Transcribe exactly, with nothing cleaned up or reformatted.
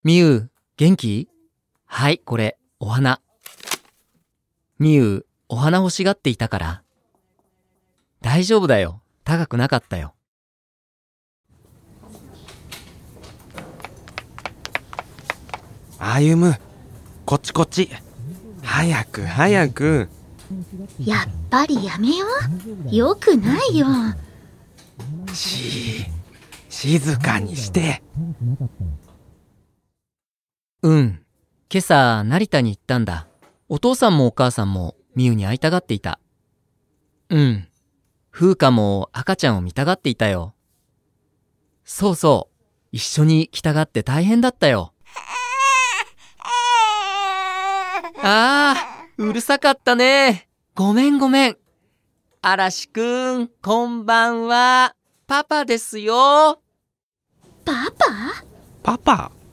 みゆ、元気？はい、これ、お花。みゆ、お花欲しがっていたから。大丈夫だよ。高くなかったよ。 歩む、こっちこっち。早く早く。 やっぱりやめよう。よくないよ。 し、静かにして。 うん。今朝、成田に行ったんだ。お父さんもお母さんもみゆに会いたがっていた。うん。風花も赤ちゃんを見たがっていたよ。そうそう。一緒に来たがって大変だったよ。ああ、うるさかったね。ごめんごめん。嵐くん、こんばんは。パパですよ。 パパ？ パパ？